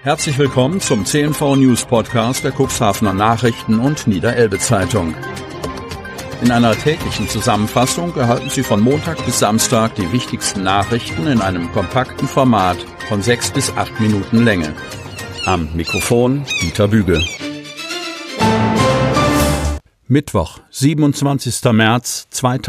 Herzlich willkommen zum CNV News Podcast der Cuxhavener Nachrichten und Niederelbe Zeitung. In einer täglichen Zusammenfassung erhalten Sie von Montag bis Samstag die wichtigsten Nachrichten in einem kompakten Format von 6 bis 8 Minuten Länge. Am Mikrofon Dieter Büge. Mittwoch, 27. März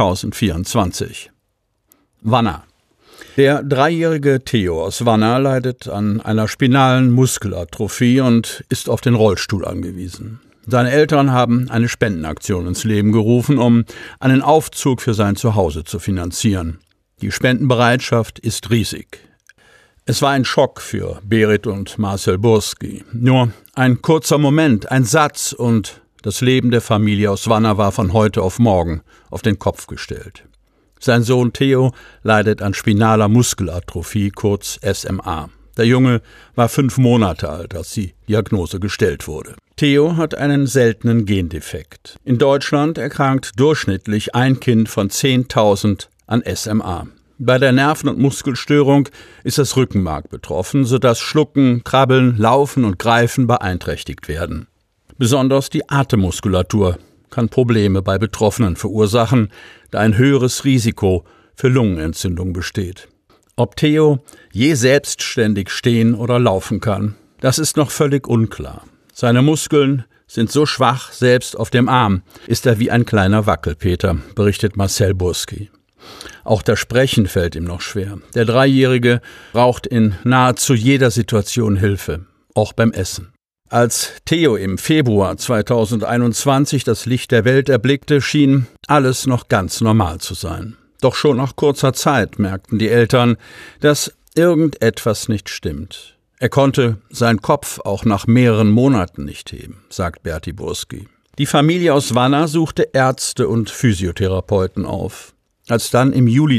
2024. Wanner. Der dreijährige Theo aus Wanner leidet an einer spinalen Muskelatrophie und ist auf den Rollstuhl angewiesen. Seine Eltern haben eine Spendenaktion ins Leben gerufen, um einen Aufzug für sein Zuhause zu finanzieren. Die Spendenbereitschaft ist riesig. Es war ein Schock für Berit und Marcel Burski. Nur ein kurzer Moment, ein Satz und das Leben der Familie aus Wanner war von heute auf morgen auf den Kopf gestellt. Sein Sohn Theo leidet an spinaler Muskelatrophie, kurz SMA. Der Junge war 5 Monate alt, als die Diagnose gestellt wurde. Theo hat einen seltenen Gendefekt. In Deutschland erkrankt durchschnittlich ein Kind von 10.000 an SMA. Bei der Nerven- und Muskelstörung ist das Rückenmark betroffen, sodass Schlucken, Krabbeln, Laufen und Greifen beeinträchtigt werden. Besonders die Atemmuskulatur kann Probleme bei Betroffenen verursachen, da ein höheres Risiko für Lungenentzündung besteht. Ob Theo je selbstständig stehen oder laufen kann, das ist noch völlig unklar. Seine Muskeln sind so schwach, selbst auf dem Arm ist er wie ein kleiner Wackelpeter, berichtet Marcel Burski. Auch das Sprechen fällt ihm noch schwer. Der Dreijährige braucht in nahezu jeder Situation Hilfe, auch beim Essen. Als Theo im Februar 2021 das Licht der Welt erblickte, schien alles noch ganz normal zu sein. Doch schon nach kurzer Zeit merkten die Eltern, dass irgendetwas nicht stimmt. Er konnte seinen Kopf auch nach mehreren Monaten nicht heben, sagt Berti Burski. Die Familie aus Wanner suchte Ärzte und Physiotherapeuten auf. Als dann im Juli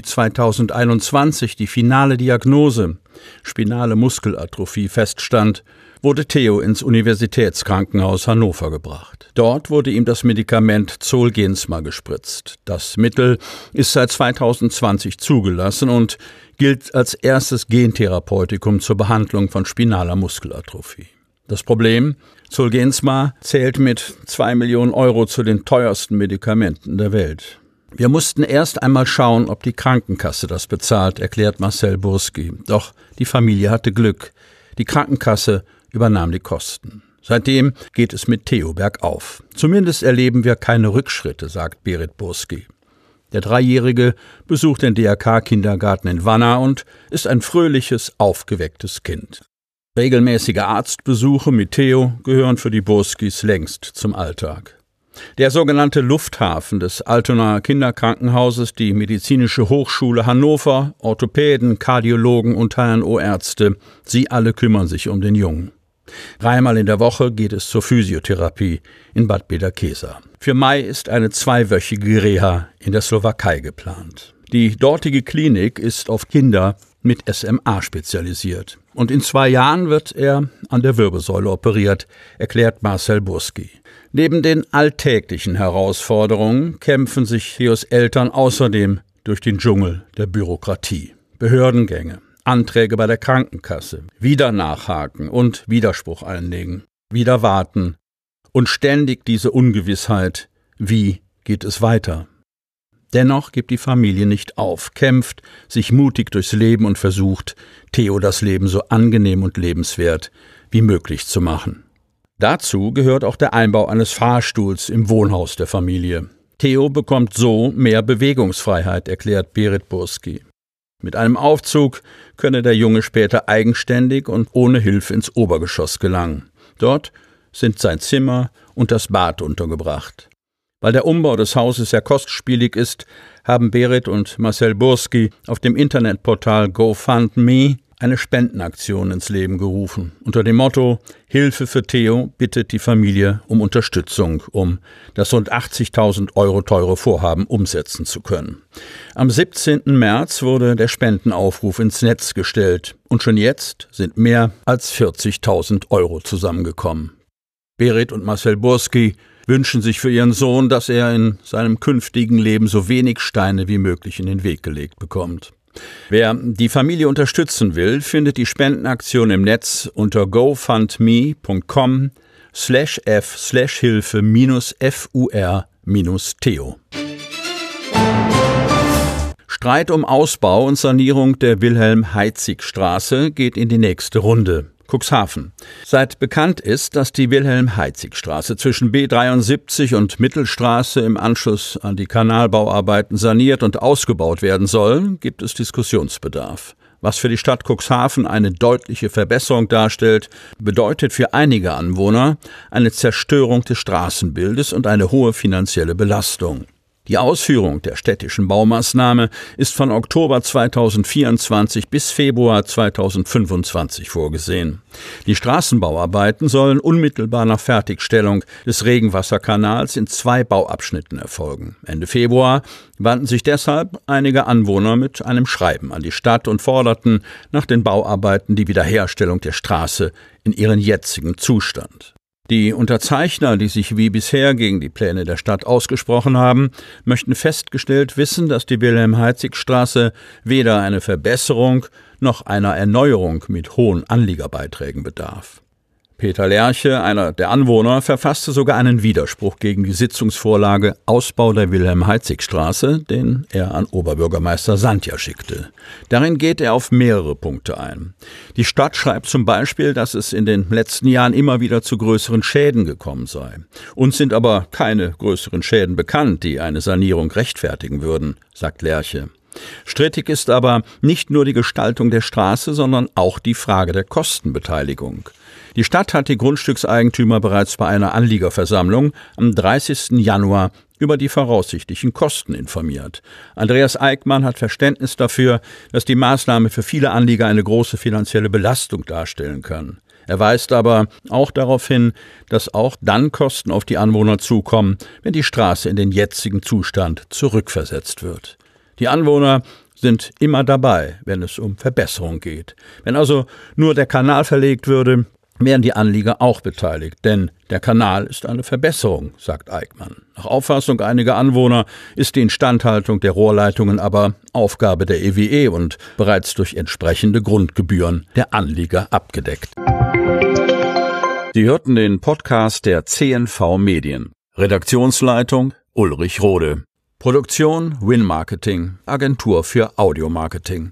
2021 die finale Diagnose, spinale Muskelatrophie, feststand, wurde Theo ins Universitätskrankenhaus Hannover gebracht. Dort wurde ihm das Medikament Zolgensma gespritzt. Das Mittel ist seit 2020 zugelassen und gilt als erstes Gentherapeutikum zur Behandlung von spinaler Muskelatrophie. Das Problem? Zolgensma zählt mit 2 Millionen Euro zu den teuersten Medikamenten der Welt. Wir mussten erst einmal schauen, ob die Krankenkasse das bezahlt, erklärt Marcel Burski. Doch die Familie hatte Glück. Die Krankenkasse übernahm die Kosten. Seitdem geht es mit Theo bergauf. Zumindest erleben wir keine Rückschritte, sagt Berit Burski. Der Dreijährige besucht den DRK-Kindergarten in Wanner und ist ein fröhliches, aufgewecktes Kind. Regelmäßige Arztbesuche mit Theo gehören für die Burskis längst zum Alltag. Der sogenannte Lufthafen des Altonaer Kinderkrankenhauses, die Medizinische Hochschule Hannover, Orthopäden, Kardiologen und HNO-Ärzte, sie alle kümmern sich um den Jungen. Dreimal in der Woche geht es zur Physiotherapie in Bad Bederkesa. Für Mai ist eine 2-wöchige Reha in der Slowakei geplant. Die dortige Klinik ist auf Kinder mit SMA spezialisiert. Und in 2 Jahren wird er an der Wirbelsäule operiert, erklärt Marcel Burski. Neben den alltäglichen Herausforderungen kämpfen sich Theos Eltern außerdem durch den Dschungel der Bürokratie. Behördengänge, Anträge bei der Krankenkasse, wieder nachhaken und Widerspruch einlegen, wieder warten und ständig diese Ungewissheit, wie geht es weiter? Dennoch gibt die Familie nicht auf, kämpft sich mutig durchs Leben und versucht, Theo das Leben so angenehm und lebenswert wie möglich zu machen. Dazu gehört auch der Einbau eines Fahrstuhls im Wohnhaus der Familie. Theo bekommt so mehr Bewegungsfreiheit, erklärt Berit Burski. Mit einem Aufzug könne der Junge später eigenständig und ohne Hilfe ins Obergeschoss gelangen. Dort sind sein Zimmer und das Bad untergebracht. Weil der Umbau des Hauses sehr kostspielig ist, haben Berit und Marcel Burski auf dem Internetportal GoFundMe eine Spendenaktion ins Leben gerufen. Unter dem Motto »Hilfe für Theo« bittet die Familie um Unterstützung, um das rund 80.000 Euro teure Vorhaben umsetzen zu können. Am 17. März wurde der Spendenaufruf ins Netz gestellt und schon jetzt sind mehr als 40.000 Euro zusammengekommen. Berit und Marcel Burski wünschen sich für ihren Sohn, dass er in seinem künftigen Leben so wenig Steine wie möglich in den Weg gelegt bekommt. Wer die Familie unterstützen will, findet die Spendenaktion im Netz unter gofundme.com/f/Hilfe-FUR-Theo. Streit um Ausbau und Sanierung der Wilhelm-Heitzig-Straße geht in die nächste Runde. Cuxhaven. Seit bekannt ist, dass die Wilhelm-Heitzig-Straße zwischen B73 und Mittelstraße im Anschluss an die Kanalbauarbeiten saniert und ausgebaut werden soll, gibt es Diskussionsbedarf. Was für die Stadt Cuxhaven eine deutliche Verbesserung darstellt, bedeutet für einige Anwohner eine Zerstörung des Straßenbildes und eine hohe finanzielle Belastung. Die Ausführung der städtischen Baumaßnahme ist von Oktober 2024 bis Februar 2025 vorgesehen. Die Straßenbauarbeiten sollen unmittelbar nach Fertigstellung des Regenwasserkanals in 2 Bauabschnitten erfolgen. Ende Februar wandten sich deshalb einige Anwohner mit einem Schreiben an die Stadt und forderten nach den Bauarbeiten die Wiederherstellung der Straße in ihren jetzigen Zustand. Die Unterzeichner, die sich wie bisher gegen die Pläne der Stadt ausgesprochen haben, möchten festgestellt wissen, dass die Wilhelm-Heitzig-Straße weder eine Verbesserung noch einer Erneuerung mit hohen Anliegerbeiträgen bedarf. Peter Lerche, einer der Anwohner, verfasste sogar einen Widerspruch gegen die Sitzungsvorlage Ausbau der Wilhelm-Heitzig-Straße, den er an Oberbürgermeister Sandja schickte. Darin geht er auf mehrere Punkte ein. Die Stadt schreibt zum Beispiel, dass es in den letzten Jahren immer wieder zu größeren Schäden gekommen sei. Uns sind aber keine größeren Schäden bekannt, die eine Sanierung rechtfertigen würden, sagt Lerche. Strittig ist aber nicht nur die Gestaltung der Straße, sondern auch die Frage der Kostenbeteiligung. Die Stadt hat die Grundstückseigentümer bereits bei einer Anliegerversammlung am 30. Januar über die voraussichtlichen Kosten informiert. Andreas Eickmann hat Verständnis dafür, dass die Maßnahme für viele Anlieger eine große finanzielle Belastung darstellen kann. Er weist aber auch darauf hin, dass auch dann Kosten auf die Anwohner zukommen, wenn die Straße in den jetzigen Zustand zurückversetzt wird. Die Anwohner sind immer dabei, wenn es um Verbesserung geht. Wenn also nur der Kanal verlegt würde, wären die Anlieger auch beteiligt, denn der Kanal ist eine Verbesserung, sagt Eickmann. Nach Auffassung einiger Anwohner ist die Instandhaltung der Rohrleitungen aber Aufgabe der EWE und bereits durch entsprechende Grundgebühren der Anlieger abgedeckt. Sie hörten den Podcast der CNV Medien. Redaktionsleitung Ulrich Rode. Produktion Win Marketing, Agentur für Audiomarketing.